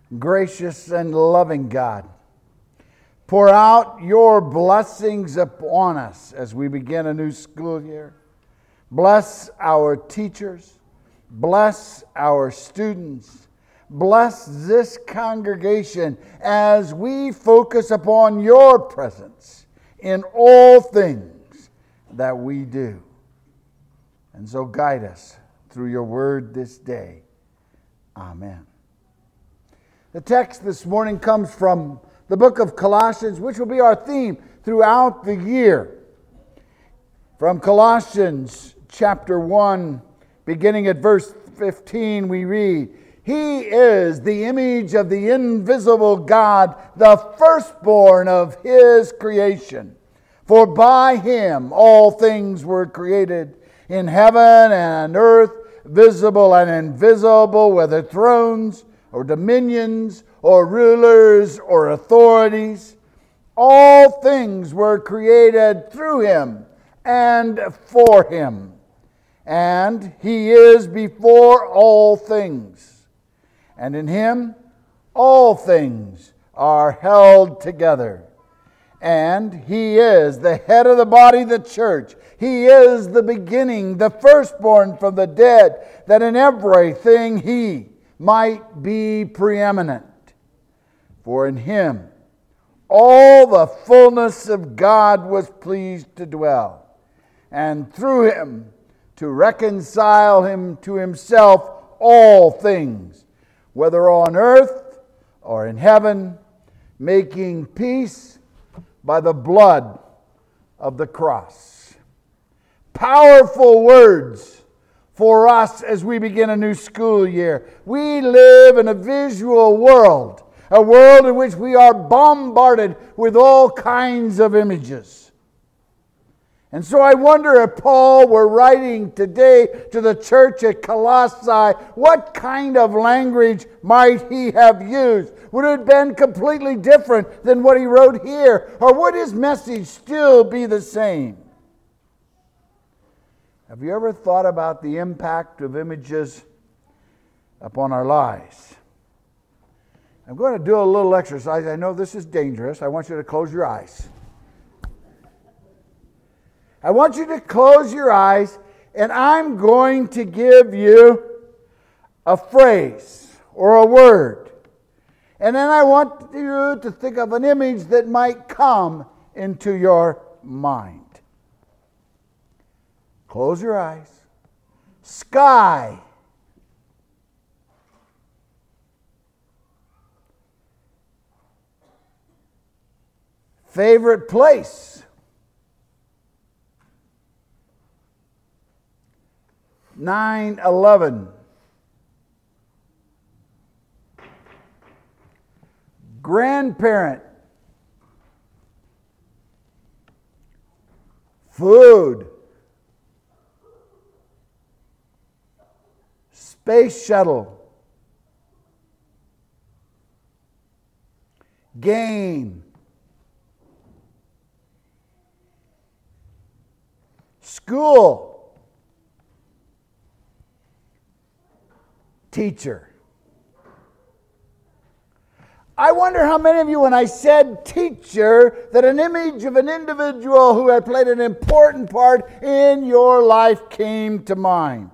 Gracious and loving God, pour out your blessings upon us as we begin a new school year. Bless our teachers. Bless our students. Bless this congregation as we focus upon your presence in all things that we do. And so guide us through your word this day. Amen. The text this morning comes from the book of Colossians, which will be our theme throughout the year. From Colossians chapter 1, beginning at verse 15, we read, "He is the image of the invisible God, the firstborn of His creation. For by Him all things were created, in heaven and earth, visible and invisible, whether thrones or dominions, or rulers, or authorities. All things were created through Him and for Him. And He is before all things. And in Him all things are held together. And He is the head of the body, the church. He is the beginning, the firstborn from the dead, that in everything He might be preeminent. For in Him all the fullness of God was pleased to dwell, and through Him to reconcile Him to Himself all things, whether on earth or in heaven, making peace by the blood of the cross." Powerful words for us as we begin a new school year. We live in a visual world, a world in which we are bombarded with all kinds of images. And so I wonder if Paul were writing today to the church at Colossae, what kind of language might he have used? Would it have been completely different than what he wrote here? Or would his message still be the same? Have you ever thought about the impact of images upon our lives? I'm going to do a little exercise. I know this is dangerous. I want you to close your eyes. I want you to close your eyes, and I'm going to give you a phrase or a word. And then I want you to think of an image that might come into your mind. Close your eyes. Sky. Favorite place. 9/11. Grandparent. Food. Space shuttle. Game. School. Teacher. I wonder how many of you, when I said teacher, that an image of an individual who had played an important part in your life came to mind.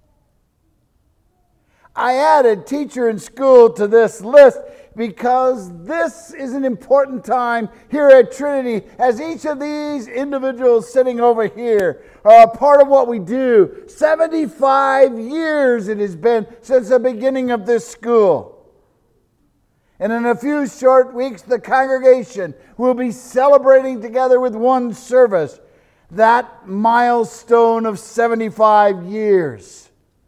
I added teacher and school to this list because this is an important time here at Trinity, as each of these individuals sitting over here are a part of what we do. 75 years it has been since the beginning of this school. And in a few short weeks, the congregation will be celebrating together with one service that milestone of 75 years.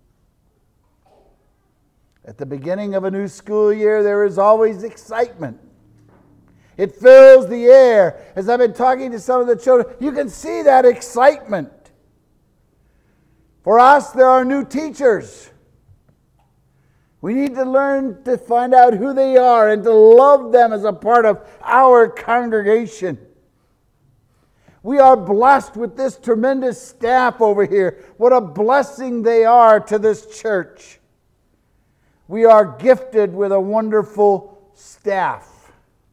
At the beginning of a new school year, there is always excitement. It fills the air. As I've been talking to some of the children, you can see that excitement. For us, there are new teachers. We need to learn to find out who they are and to love them as a part of our congregation. We are blessed with this tremendous staff over here. What a blessing they are to this church. We are gifted with a wonderful staff.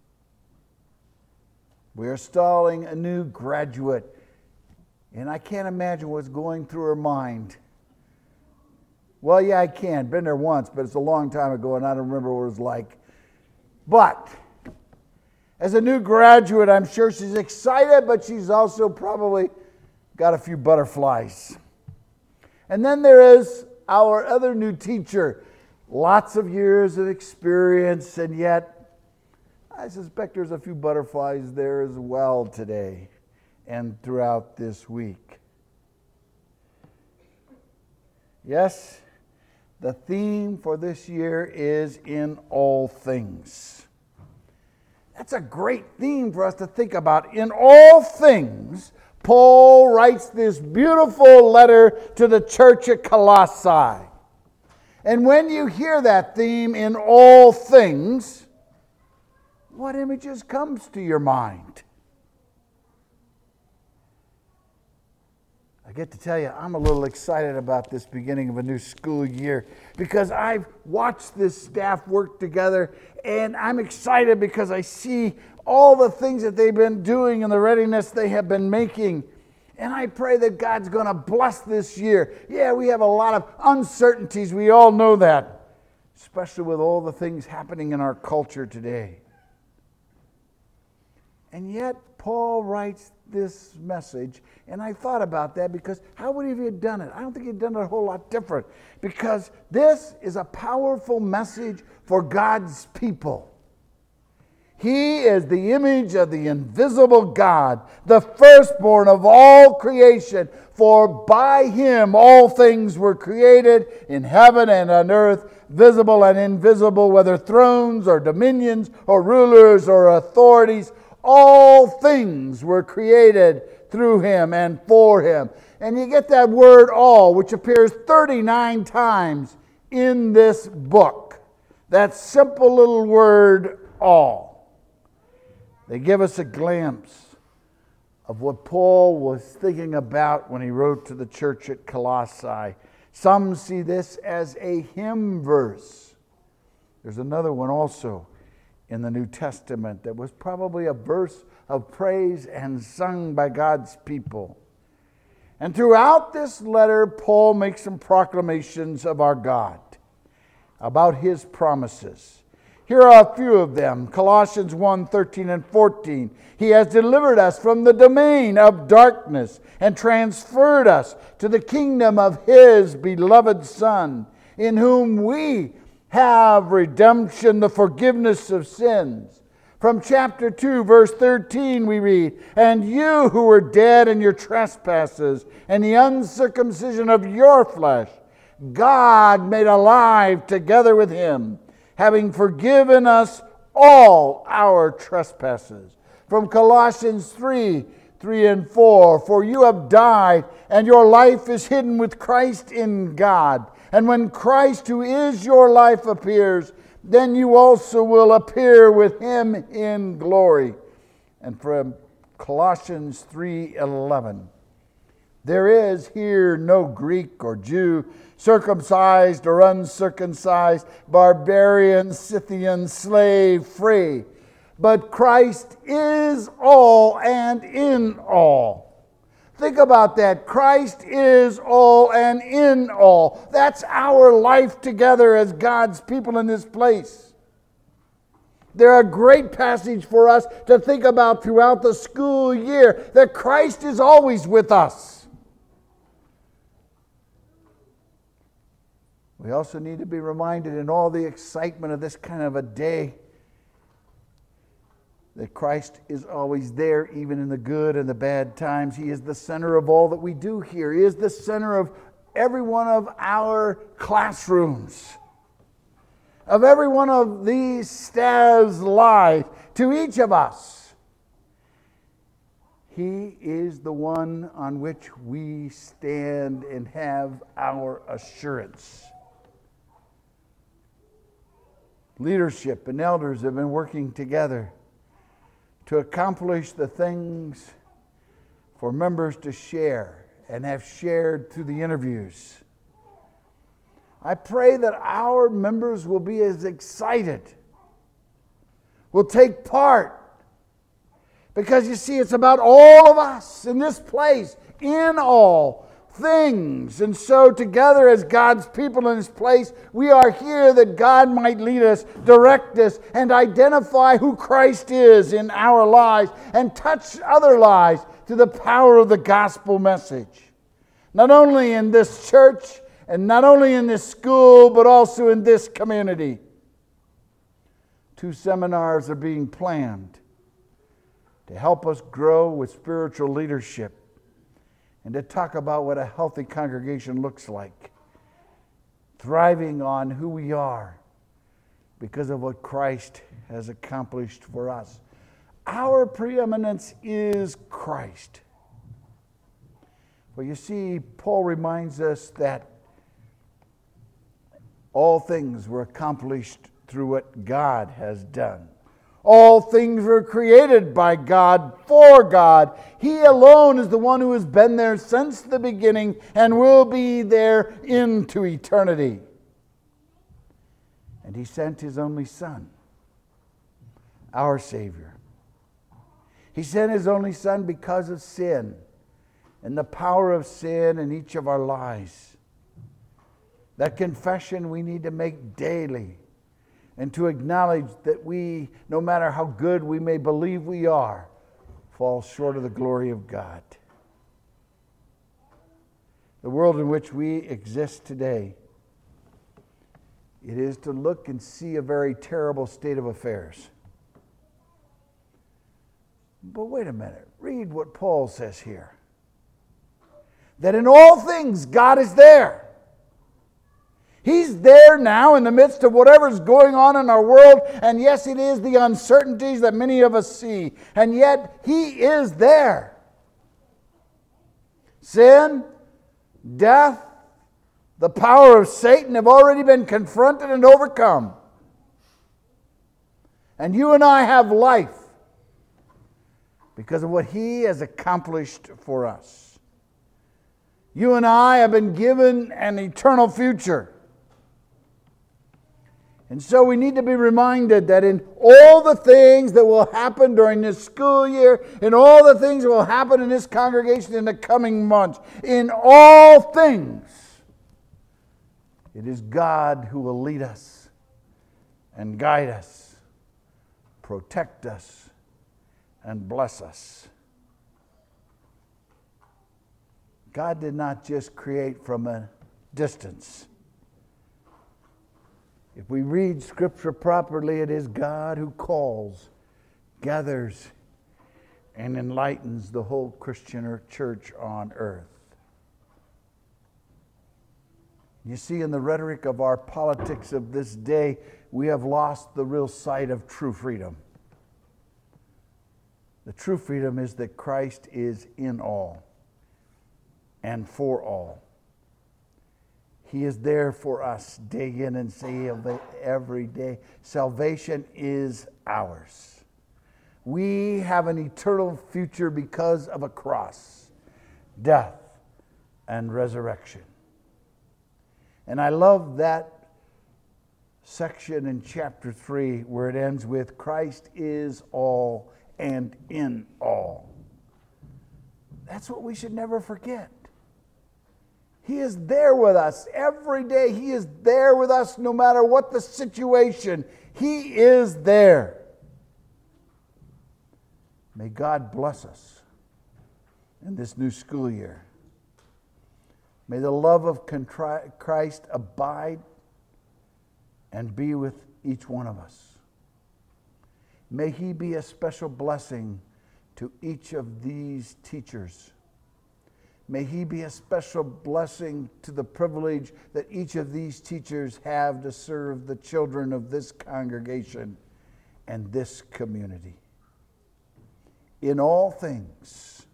We are installing a new graduate. And I can't imagine what's going through her mind. Well, yeah, I can. Been there once, but it's a long time ago, and I don't remember what it was like. But as a new graduate, I'm sure she's excited, but she's also probably got a few butterflies. And then there is our other new teacher. Lots of years of experience, and yet I suspect there's a few butterflies there as well today and throughout this week. Yes, the theme for this year is in all things. That's a great theme for us to think about. In all things, Paul writes this beautiful letter to the church at Colossae. And when you hear that theme, in all things, what images comes to your mind? I get to tell you, I'm a little excited about this beginning of a new school year because I've watched this staff work together, and I'm excited because I see all the things that they've been doing and the readiness they have been making. And I pray that God's going to bless this year. Yeah, we have a lot of uncertainties. We all know that, especially with all the things happening in our culture today. And yet, Paul writes this message, and I thought about that because how would he have done it? I don't think he'd done it a whole lot different, because this is a powerful message for God's people. He is the image of the invisible God, the firstborn of all creation, for by him all things were created in heaven and on earth, visible and invisible, whether thrones or dominions or rulers or authorities. All things were created through him and for him. And you get that word all, which appears 39 times in this book. That simple little word all. They give us a glimpse of what Paul was thinking about when he wrote to the church at Colossae. Some see this as a hymn verse. There's another one also in the New Testament that was probably a verse of praise and sung by God's people. And throughout this letter, Paul makes some proclamations of our God, about his promises. Here are a few of them. Colossians 1:13 and 14. He has delivered us from the domain of darkness and transferred us to the kingdom of his beloved Son, in whom we have redemption, the forgiveness of sins. From chapter 2, verse 13, we read, and you who were dead in your trespasses and the uncircumcision of your flesh, God made alive together with him, having forgiven us all our trespasses. From Colossians 3:3 and 4, for you have died, and your life is hidden with Christ in God. And when Christ, who is your life, appears, then you also will appear with him in glory. And from Colossians 3:11, there is here no Greek or Jew, circumcised or uncircumcised, barbarian, Scythian, slave, free, but Christ is all and in all. Think about that. Christ is all and in all. That's our life together as God's people in this place. They're a great passage for us to think about throughout the school year, that Christ is always with us. We also need to be reminded in all the excitement of this kind of a day that Christ is always there, even in the good and the bad times. He is the center of all that we do here. He is the center of every one of our classrooms, of every one of these staff's lives, to each of us. He is the one on which we stand and have our assurance. Leadership and elders have been working together to accomplish the things for members to share and have shared through the interviews. I pray that our members will be as excited, will take part. Because you see, it's about all of us in this place, in all things. And so together as God's people in this place, we are here that God might lead us, direct us, and identify who Christ is in our lives and touch other lives through the power of the gospel message. Not only in this church and not only in this school, but also in this community. 2 seminars are being planned to help us grow with spiritual leadership and to talk about what a healthy congregation looks like, thriving on who we are because of what Christ has accomplished for us. Our preeminence is Christ. Well, you see, Paul reminds us that all things were accomplished through what God has done. All things were created by God, for God. He alone is the one who has been there since the beginning and will be there into eternity. And He sent His only Son, our Savior. He sent His only Son because of sin and the power of sin in each of our lives. That confession we need to make daily, and to acknowledge that we, no matter how good we may believe we are, fall short of the glory of God. The world in which we exist today, it is to look and see a very terrible state of affairs. But wait a minute, read what Paul says here. That in all things God is there. He's there now in the midst of whatever's going on in our world. And yes, it is the uncertainties that many of us see. And yet, He is there. Sin, death, the power of Satan have already been confronted and overcome. And you and I have life because of what He has accomplished for us. You and I have been given an eternal future. And so we need to be reminded that in all the things that will happen during this school year, in all the things that will happen in this congregation in the coming months, in all things, it is God who will lead us and guide us, protect us, and bless us. God did not just create from a distance. If we read Scripture properly, it is God who calls, gathers, and enlightens the whole Christian church on earth. You see, in the rhetoric of our politics of this day, we have lost the real sight of true freedom. The true freedom is that Christ is in all and for all. He is there for us day in and day out every day. Salvation is ours. We have an eternal future because of a cross, death, and resurrection. And I love that section in chapter 3 where it ends with Christ is all and in all. That's what we should never forget. He is there with us every day. He is there with us no matter what the situation. He is there. May God bless us in this new school year. May the love of Christ abide and be with each one of us. May He be a special blessing to each of these teachers. May He be a special blessing to the privilege that each of these teachers have to serve the children of this congregation and this community. In all things,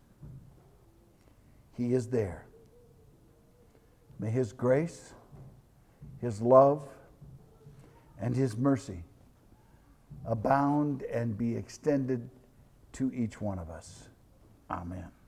He is there. May His grace, His love, and His mercy abound and be extended to each one of us. Amen.